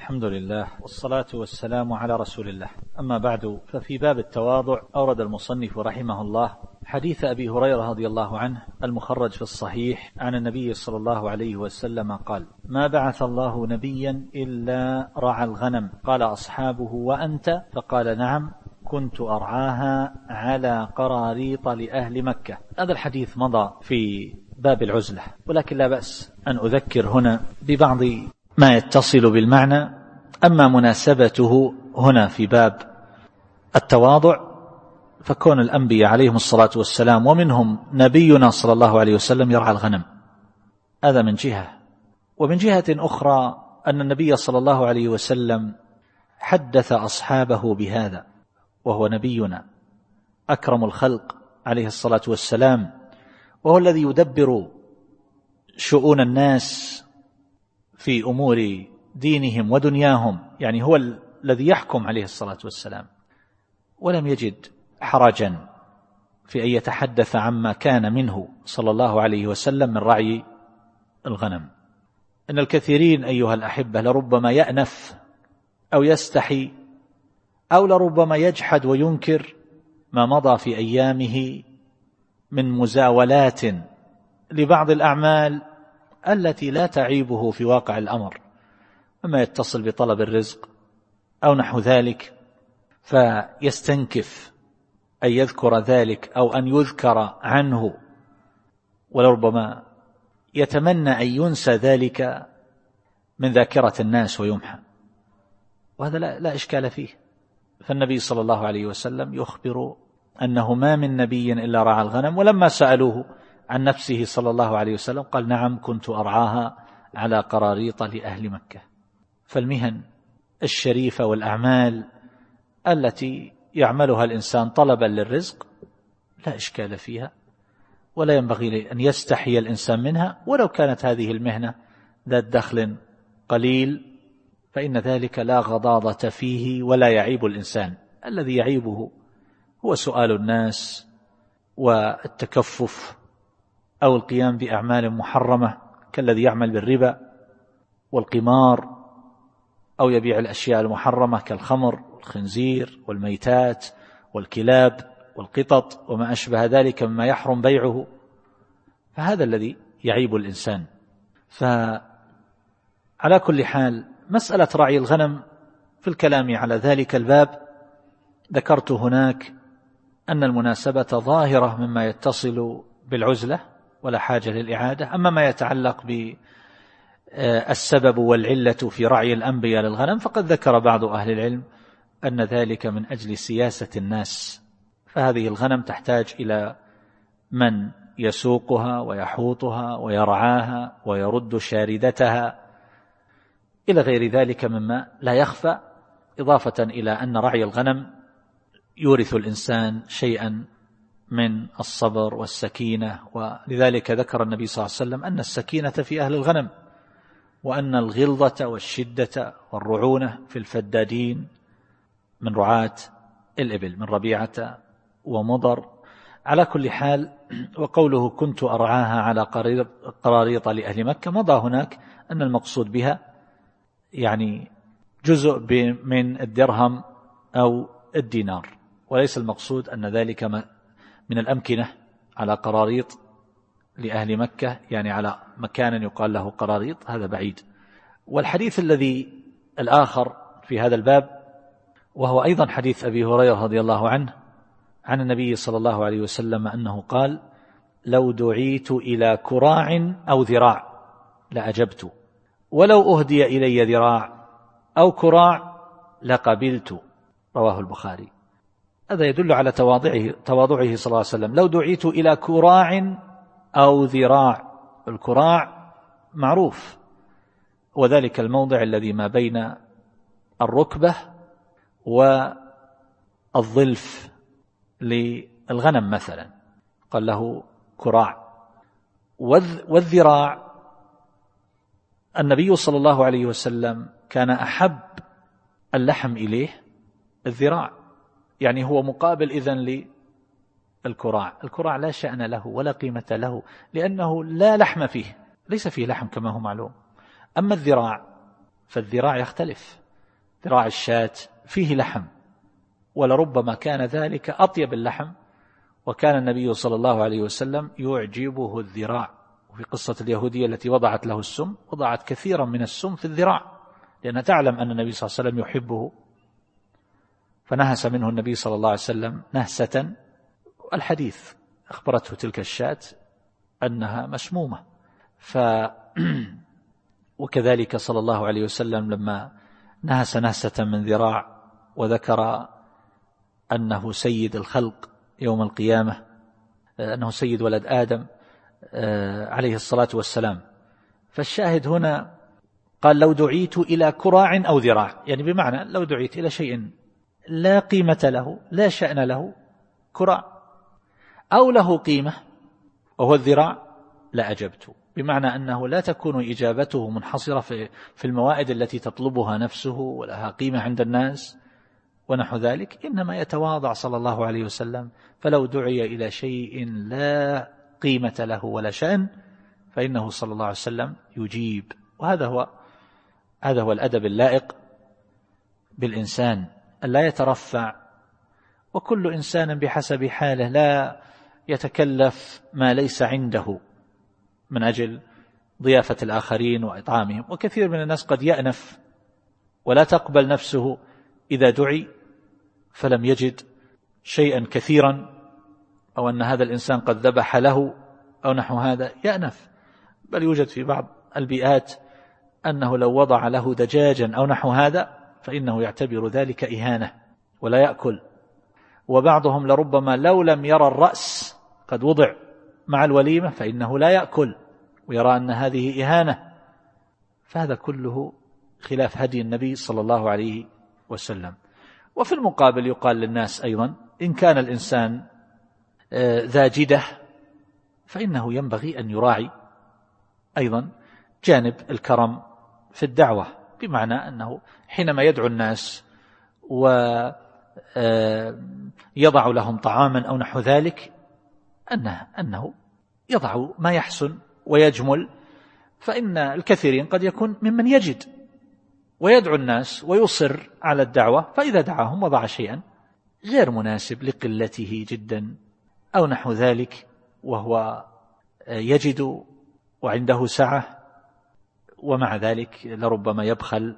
الحمد لله والصلاة والسلام على رسول الله. أما بعد، ففي باب التواضع أورد المصنف رحمه الله حديث أبي هريرة رضي الله عنه المخرج في الصحيح عن النبي صلى الله عليه وسلم قال: ما بعث الله نبيا إلا رعى الغنم. قال أصحابه: وأنت؟ فقال: نعم، كنت أرعاها على قراريط لأهل مكة. هذا الحديث مضى في باب العزلة، ولكن لا بأس أن أذكر هنا ببعض ما يتصل بالمعنى. أما مناسبته هنا في باب التواضع فكون الأنبياء عليهم الصلاة والسلام ومنهم نبينا صلى الله عليه وسلم يرعى الغنم، هذا من جهة. ومن جهة أخرى أن النبي صلى الله عليه وسلم حدث أصحابه بهذا، وهو نبينا أكرم الخلق عليه الصلاة والسلام، وهو الذي يدبر شؤون الناس في أمور دينهم ودنياهم، يعني هو الذي يحكم عليه الصلاة والسلام، ولم يجد حرجا في أن يتحدث عما كان منه صلى الله عليه وسلم من رعي الغنم. إن الكثيرين أيها الأحبة لربما يأنف أو يستحي أو لربما يجحد وينكر ما مضى في أيامه من مزاولات لبعض الأعمال التي لا تعيبه في واقع الأمر، أما يتصل بطلب الرزق أو نحو ذلك، فيستنكف أن يذكر ذلك أو أن يذكر عنه، ولربما يتمنى أن ينسى ذلك من ذاكرة الناس ويمحى، وهذا لا إشكال فيه. فالنبي صلى الله عليه وسلم يخبر أنه ما من نبي إلا رعى الغنم، ولما سألوه عن نفسه صلى الله عليه وسلم قال: نعم، كنت أرعاها على قراريط لأهل مكة. فالمهن الشريفة والأعمال التي يعملها الإنسان طلبا للرزق لا إشكال فيها، ولا ينبغي أن يستحي الإنسان منها، ولو كانت هذه المهنة ذات دخل قليل فإن ذلك لا غضاضة فيه ولا يعيب الإنسان. الذي يعيبه هو سؤال الناس والتكفف أو القيام بأعمال محرمة كالذي يعمل بالربا والقمار، أو يبيع الأشياء المحرمة كالخمر والخنزير والميتات والكلاب والقطط وما أشبه ذلك مما يحرم بيعه، فهذا الذي يعيب الإنسان. فعلى كل حال، مسألة رعي الغنم في الكلام على ذلك الباب ذكرت هناك أن المناسبة ظاهرة مما يتصل بالعزلة ولا حاجة للإعادة. أما ما يتعلق بالسبب والعلة في رعي الأنبياء للغنم فقد ذكر بعض أهل العلم أن ذلك من أجل سياسة الناس، فهذه الغنم تحتاج إلى من يسوقها ويحوطها ويرعاها ويرد شاردتها إلى غير ذلك مما لا يخفى، إضافة إلى أن رعي الغنم يورث الإنسان شيئا من الصبر والسكينة، ولذلك ذكر النبي صلى الله عليه وسلم أن السكينة في أهل الغنم، وأن الغلظة والشدة والرعونة في الفدادين من رعاة الإبل، من ربيعة ومضر. على كل حال، وقوله كنت أرعاها على قراريط لأهل مكة، مضى هناك أن المقصود بها يعني جزء من الدرهم أو الدينار، وليس المقصود أن ذلك من الأمكنة على قراريط لأهل مكة، يعني على مكان يقال له قراريط، هذا بعيد. والحديث الذي الآخر في هذا الباب وهو أيضا حديث أبي هريرة رضي الله عنه عن النبي صلى الله عليه وسلم أنه قال: لو دعيت إلى كراع أو ذراع لأجبت، ولو أهدي إلي ذراع أو كراع لقبلت. رواه البخاري. هذا يدل على تواضعه صلى الله عليه وسلم. لو دعيت إلى كراع أو ذراع، الكراع معروف، وذلك الموضع الذي ما بين الركبة والظلف للغنم مثلا، قال له كراع. والذراع النبي صلى الله عليه وسلم كان أحب اللحم إليه الذراع، يعني هو مقابل إذن للكراع. الكراع لا شأن له ولا قيمة له، لأنه لا لحم فيه، ليس فيه لحم كما هو معلوم. أما الذراع فالذراع يختلف. ذراع الشاة فيه لحم، ولربما كان ذلك أطيب اللحم، وكان النبي صلى الله عليه وسلم يعجبه الذراع. وفي قصة اليهودية التي وضعت له السم، وضعت كثيرا من السم في الذراع، لأنها تعلم أن النبي صلى الله عليه وسلم يحبه، فنهس منه النبي صلى الله عليه وسلم نهسة. الحديث أخبرته تلك الشاة أنها مسمومة. وكذلك صلى الله عليه وسلم لما نهس نهسة من ذراع وذكر أنه سيد الخلق يوم القيامة، أنه سيد ولد آدم عليه الصلاة والسلام. فالشاهد هنا قال لو دعيت إلى كراع أو ذراع، يعني بمعنى لو دعيت إلى شيء لا قيمة له لا شأن له، كراع، أو له قيمة وهو الذراع، لا أجبت. بمعنى أنه لا تكون إجابته منحصرة في الموائد التي تطلبها نفسه ولها قيمة عند الناس ونحو ذلك، إنما يتواضع صلى الله عليه وسلم، فلو دعي إلى شيء لا قيمة له ولا شأن فإنه صلى الله عليه وسلم يجيب. وهذا هو الأدب اللائق بالإنسان، ألا يترفع، وكل إنسان بحسب حاله، لا يتكلف ما ليس عنده من أجل ضيافة الآخرين وإطعامهم. وكثير من الناس قد يأنف ولا تقبل نفسه إذا دعي فلم يجد شيئا كثيرا، أو أن هذا الإنسان قد ذبح له أو نحو هذا، يأنف. بل يوجد في بعض البيئات أنه لو وضع له دجاجا أو نحو هذا فإنه يعتبر ذلك إهانة ولا يأكل. وبعضهم لربما لو لم يرى الرأس قد وضع مع الوليمة فإنه لا يأكل، ويرى أن هذه إهانة. فهذا كله خلاف هدي النبي صلى الله عليه وسلم. وفي المقابل يقال للناس أيضا إن كان الإنسان ذا جدة فإنه ينبغي أن يراعي أيضا جانب الكرم في الدعوة، بمعنى أنه حينما يدعو الناس ويضع لهم طعاما أو نحو ذلك أنه يضع ما يحسن ويجمل، فإن الكثيرين قد يكون ممن يجد ويدعو الناس ويصر على الدعوة، فإذا دعاهم وضع شيئا غير مناسب لقلته جدا أو نحو ذلك وهو يجد وعنده سعة، ومع ذلك لربما يبخل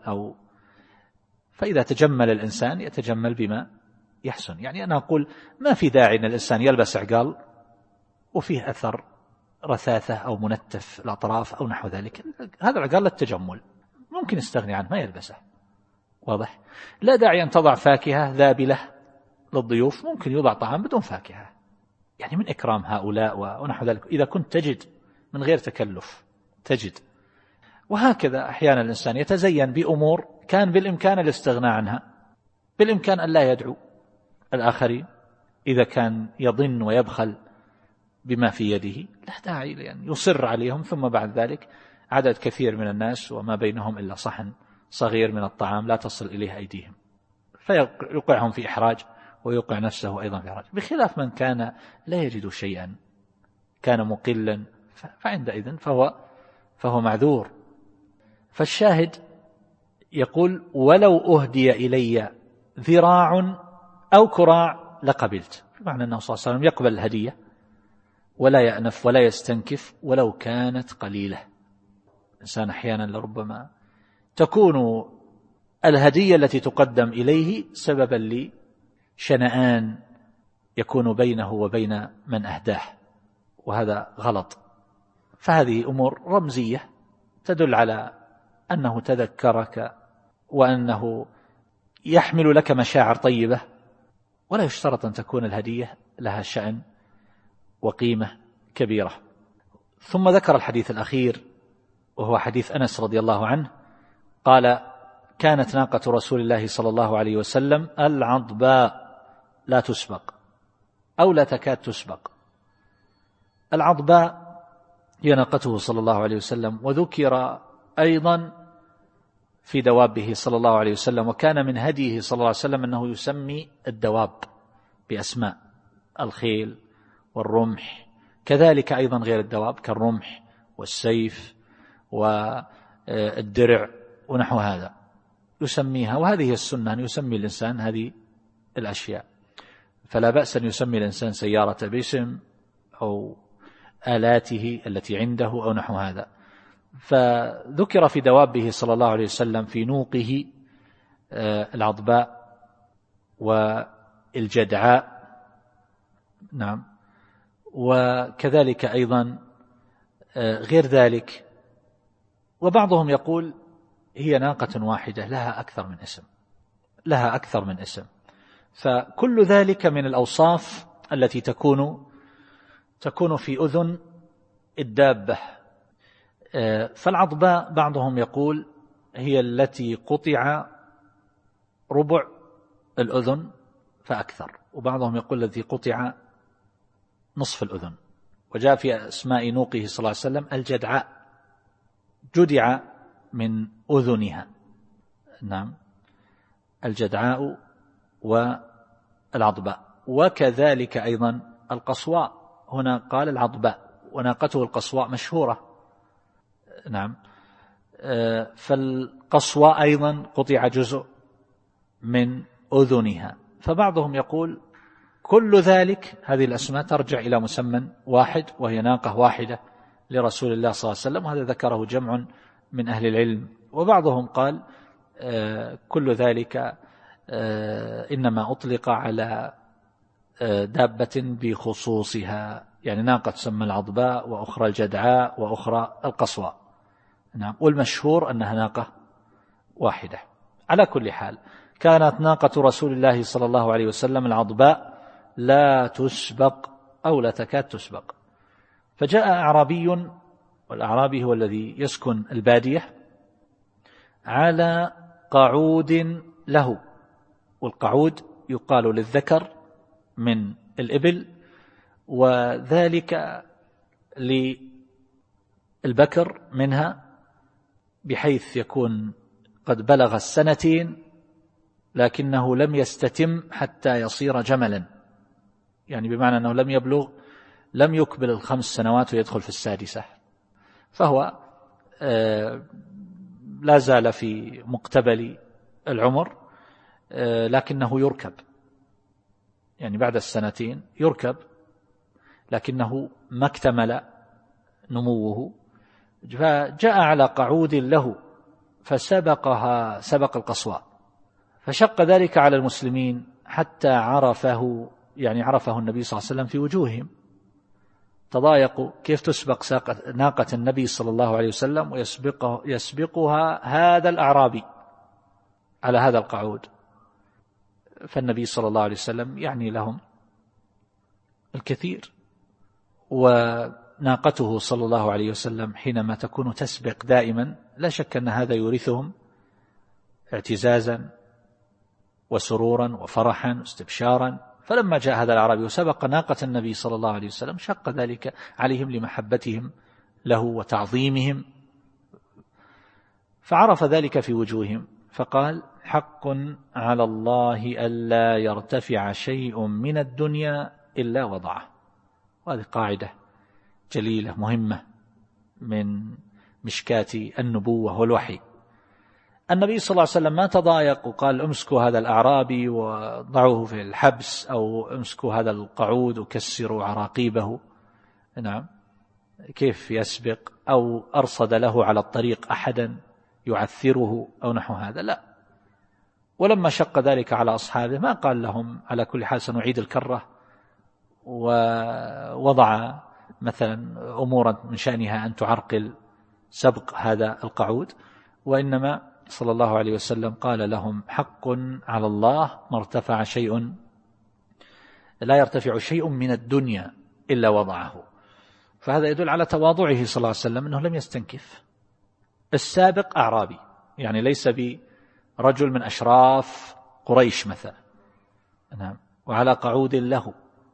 فإذا تجمل الإنسان يتجمل بما يحسن. يعني أنا أقول ما في داعي أن الإنسان يلبس عقال وفيه أثر رثاثة أو منتف الأطراف أو نحو ذلك، هذا العقال للتجمل ممكن يستغني عنه ما يلبسه، واضح؟ لا داعي أن تضع فاكهة ذابلة للضيوف، ممكن يوضع طعام بدون فاكهة، يعني من إكرام هؤلاء ونحو ذلك، إذا كنت تجد من غير تكلف تجد. وهكذا أحيانا الإنسان يتزين بأمور كان بالإمكان الاستغناء عنها، بالإمكان أن لا يدعو الآخرين إذا كان يظن ويبخل بما في يده، لا داعي لأن يصر عليهم، ثم بعد ذلك عدد كثير من الناس وما بينهم إلا صحن صغير من الطعام لا تصل إليه أيديهم، فيوقعهم في إحراج ويوقع نفسه أيضا في إحراج، بخلاف من كان لا يجد شيئا، كان مقلا، فعندئذ فهو معذور. فالشاهد يقول ولو أهدي إلي ذراع أو كراع لقبلت، بمعنى أنه صلى الله عليه وسلم يقبل الهدية ولا يأنف ولا يستنكف ولو كانت قليلة. الإنسان أحيانا لربما تكون الهدية التي تقدم إليه سببا لشنآن يكون بينه وبين من أهداه، وهذا غلط. فهذه أمور رمزية تدل على أنه تذكرك وأنه يحمل لك مشاعر طيبة، ولا يشترط أن تكون الهدية لها شأن وقيمة كبيرة. ثم ذكر الحديث الأخير وهو حديث أنس رضي الله عنه قال كانت ناقة رسول الله صلى الله عليه وسلم العضباء لا تسبق أو لا تكاد تسبق. العضباء هي ناقته صلى الله عليه وسلم، وذكر أيضا في دوابه صلى الله عليه وسلم، وكان من هديه صلى الله عليه وسلم أنه يسمي الدواب بأسماء، الخيل والرمح، كذلك أيضا غير الدواب كالرمح والسيف والدرع ونحو هذا يسميها، وهذه السنة أن يسمي الإنسان هذه الأشياء، فلا بأس أن يسمي الإنسان سيارة باسم أو آلاته التي عنده أو نحو هذا. فذكر في دوابه صلى الله عليه وسلم في نوقه العضباء والجدعاء، نعم، وكذلك أيضا غير ذلك. وبعضهم يقول هي ناقة واحدة لها أكثر من اسم، فكل ذلك من الأوصاف التي تكون في أذن الدابة. فالعضباء بعضهم يقول هي التي قطع ربع الأذن فأكثر، وبعضهم يقول التي قطع نصف الأذن. وجاء في أسماء نوقه صلى الله عليه وسلم الجدعاء، جدع من أذنها، نعم، الجدعاء والعضباء. وكذلك أيضا القصواء، هنا قال العضباء وناقته القصواء مشهورة، نعم، فالقصواء أيضا قطع جزء من أذنها. فبعضهم يقول كل ذلك هذه الأسماء ترجع إلى مسمى واحد، وهي ناقة واحدة لرسول الله صلى الله عليه وسلم، وهذا ذكره جمع من أهل العلم. وبعضهم قال كل ذلك إنما أطلق على دابة بخصوصها، يعني ناقة تسمى العضباء وأخرى الجدعاء وأخرى القصواء، نعم، والمشهور أنها ناقة واحدة. على كل حال كانت ناقة رسول الله صلى الله عليه وسلم العضباء لا تسبق أو لا تكاد تسبق. فجاء أعرابي، والأعرابي هو الذي يسكن البادية، على قعود له، والقعود يقال للذكر من الإبل، وذلك للبكر منها بحيث يكون قد بلغ السنتين لكنه لم يستتم حتى يصير جملا، يعني بمعنى أنه لم يكبل 5 سنوات ويدخل في 6، فهو لا زال في مقتبل العمر، لكنه يركب، يعني بعد 2 يركب، لكنه ما اكتمل نموه. فجاء على قعود له سبق القصواء، فشق ذلك على المسلمين حتى عرفه النبي صلى الله عليه وسلم في وجوههم، تضايقوا كيف تسبق ناقة النبي صلى الله عليه وسلم ويسبقها هذا الأعرابي على هذا القعود. فالنبي صلى الله عليه وسلم يعني لهم الكثير، وناقته صلى الله عليه وسلم حينما تكون تسبق دائما لا شك أن هذا يورثهم اعتزازا وسرورا وفرحا واستبشارا. فلما جاء هذا الأعرابي وسبق ناقة النبي صلى الله عليه وسلم شق ذلك عليهم لمحبتهم له وتعظيمهم، فعرف ذلك في وجوههم، فقال حق على الله ألا يرتفع شيء من الدنيا إلا وضعه. وهذه قاعدة جليلة مهمة من مشكات النبوة والوحي. النبي صلى الله عليه وسلم ما تضايق وقال امسكوا هذا الأعرابي وضعوه في الحبس، أو امسكوا هذا القعود وكسروا عراقيبه، نعم، كيف يسبق، أو أرصد له على الطريق أحدا يعثره أو نحو هذا، لا. ولما شق ذلك على أصحابه ما قال لهم على كل حال سنعيد الكرة، ووضع مثلا أمورا من شأنها أن تعرقل سبق هذا القعود، وإنما صلى الله عليه وسلم قال لهم حق على الله لا يرتفع شيء من الدنيا إلا وضعه. فهذا يدل على تواضعه صلى الله عليه وسلم أنه لم يستنكف. السابق أعرابي، يعني ليس برجل من أشراف قريش مثلا، نعم، وعلى قعود له،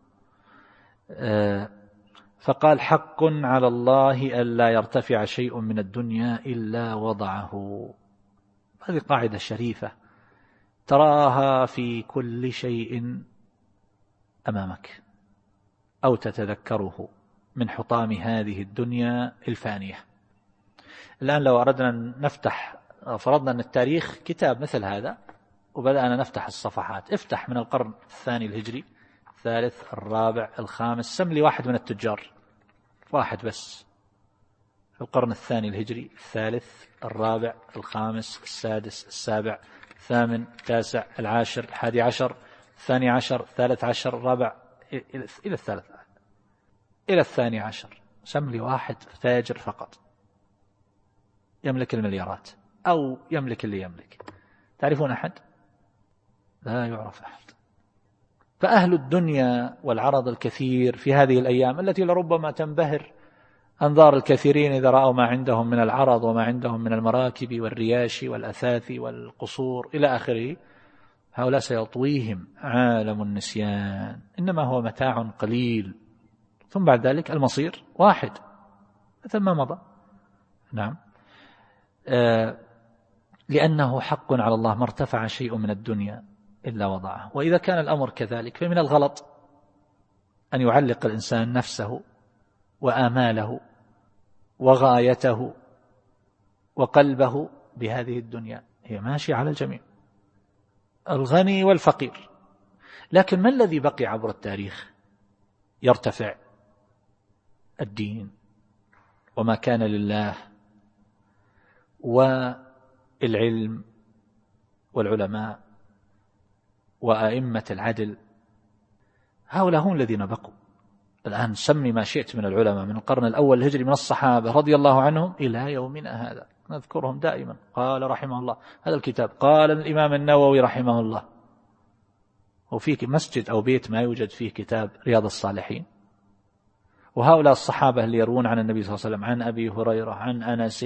فقال حق على الله ألا يرتفع شيء من الدنيا إلا وضعه. هذه قاعدة شريفة تراها في كل شيء أمامك أو تتذكره من حطام هذه الدنيا الفانية. الآن لو أردنا أن نفتح فرضنا أن التاريخ كتاب مثل هذا وبدأنا نفتح الصفحات. افتح من القرن الثاني الهجري، الثالث، الرابع، الخامس، سم لي واحد من التجار، واحد بس، في القرن الثاني الهجري، الثالث، الرابع، الخامس، السادس، السابع، الثامن، التاسع، العاشر، 11، 12، 13، الرابع إلى 12. سم لي واحد تاجر فقط يملك المليارات أو يملك اللي يملك. تعرفون أحد؟ لا يعرف أحد. فأهل الدنيا والعرض الكثير في هذه الأيام التي لربما تنبهر أنظار الكثيرين إذا رأوا ما عندهم من العرض وما عندهم من المراكب والرياش والأثاث والقصور إلى آخره، هؤلاء سيطويهم عالم النسيان، إنما هو متاع قليل، ثم بعد ذلك المصير واحد مثل ما مضى. نعم. لأنه حق على الله ما ارتفع شيء من الدنيا إلا وضعه. وإذا كان الأمر كذلك فمن الغلط أن يعلق الإنسان نفسه وآماله وغايته وقلبه بهذه الدنيا، هي ماشية على الجميع، الغني والفقير. لكن ما الذي بقي عبر التاريخ يرتفع؟ الدين وما كان لله والعلم والعلماء وأئمة العدل، هؤلاء هم الذين بقوا. الآن سمي ما شئت من العلماء من القرن الأول الهجري من الصحابة رضي الله عنهم إلى يومنا هذا، نذكرهم دائما. قال رحمه الله هذا الكتاب، قال الإمام النووي رحمه الله. وفيك مسجد أو بيت ما يوجد فيه كتاب رياض الصالحين؟ وهؤلاء الصحابة اللي يروون عن النبي صلى الله عليه وسلم، عن أبي هريرة، عن أنس،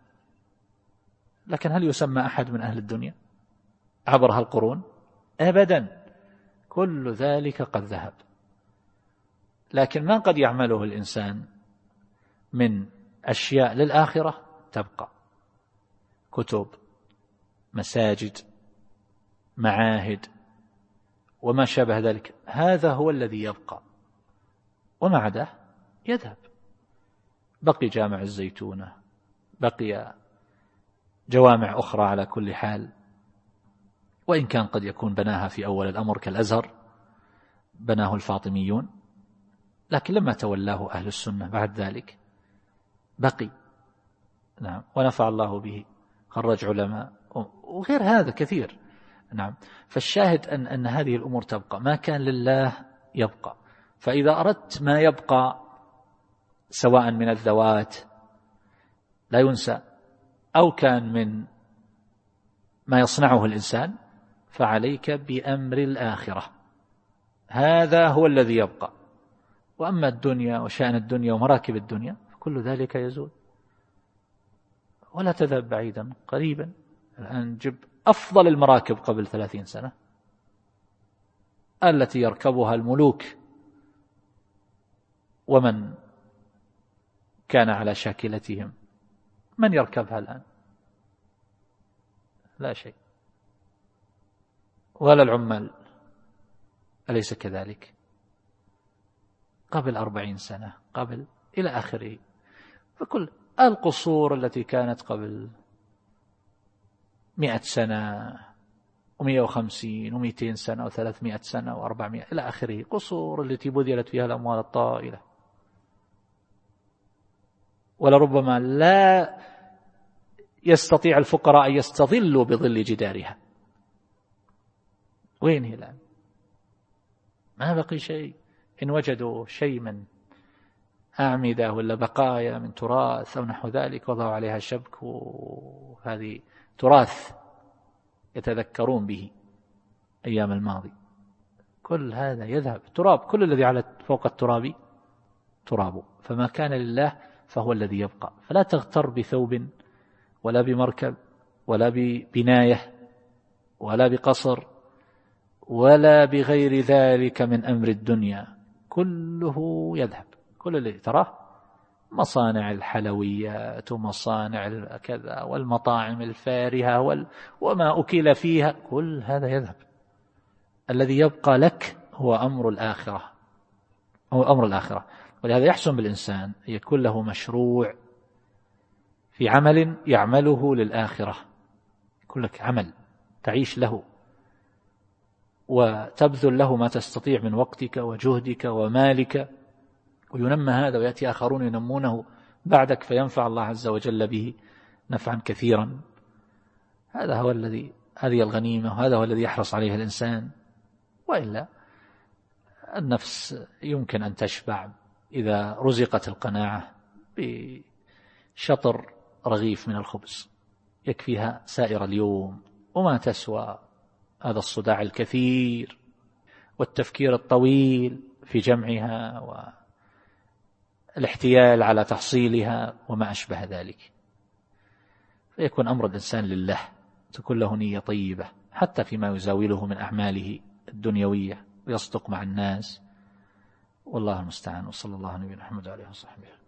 لكن هل يسمى أحد من أهل الدنيا عبر هالقرون؟ أبدا، كل ذلك قد ذهب. لكن ما قد يعمله الإنسان من أشياء للآخرة تبقى، كتب، مساجد، معاهد وما شابه ذلك، هذا هو الذي يبقى، وما عداه يذهب. بقي جامع الزيتونة، بقي جوامع أخرى على كل حال، وإن كان قد يكون بناها في أول الأمر كالأزهر، بناه الفاطميون، لكن لما تولاه أهل السنة بعد ذلك بقي. نعم. ونفع الله به، خرج علماء وغير هذا كثير. نعم. فالشاهد أن هذه الأمور تبقى، ما كان لله يبقى. فإذا أردت ما يبقى سواء من الذوات لا ينسى أو كان من ما يصنعه الإنسان، فعليك بأمر الآخرة، هذا هو الذي يبقى. وأما الدنيا وشأن الدنيا ومراكب الدنيا كل ذلك يزول. ولا تذهب بعيدا، قريبا الآن جب أفضل المراكب قبل 30 سنة التي يركبها الملوك ومن كان على شاكلتهم، من يركبها الآن؟ لا شيء. ولا العمال، أليس كذلك؟ قبل 40 سنة، قبل إلى آخره. فكل القصور التي كانت قبل 100 سنة و150 و200 سنة و300 سنة و400 إلى آخره، قصور التي بذلت فيها الأموال الطائلة، ولربما لا يستطيع الفقراء أن يستظلوا بظل جدارها. وين هي الآن؟ ما بقي شيء. إن وجدوا شيء من أعمدة ولا بقايا من تراث أو نحو ذلك وضعوا عليها شبك، وهذه تراث يتذكرون به أيام الماضي. كل هذا يذهب، تراب، كل الذي على فوق التراب تراب. فما كان لله فهو الذي يبقى. فلا تغتر بثوب ولا بمركب ولا ببناية ولا بقصر ولا بغير ذلك من أمر الدنيا، كله يذهب. كل اللي تراه مصانع الحلويات ومصانع كذا والمطاعم الفارهة وما أكل فيها، كل هذا يذهب. الذي يبقى لك هو أمر الآخرة، هو أمر الآخرة. ولهذا يحسن بالإنسان أن يكون له مشروع في عمل يعمله للآخرة، يكون لك عمل تعيش له وتبذل له ما تستطيع من وقتك وجهدك ومالك، وينمى هذا ويأتي آخرون ينمونه بعدك فينفع الله عز وجل به نفعا كثيرا. هذه الغنيمة، وهذا هو الذي يحرص عليه الإنسان. وإلا النفس يمكن أن تشبع إذا رزقت القناعة بشطر رغيف من الخبز يكفيها سائر اليوم، وما تسوى هذا الصداع الكثير والتفكير الطويل في جمعها والاحتيال على تحصيلها وما أشبه ذلك. فيكون أمر الإنسان لله، تكون له نية طيبة حتى فيما يزاوله من أعماله الدنيوية، ويصدق مع الناس. والله المستعان. وصلى الله على نبينا محمد وعلى آله وصحبه.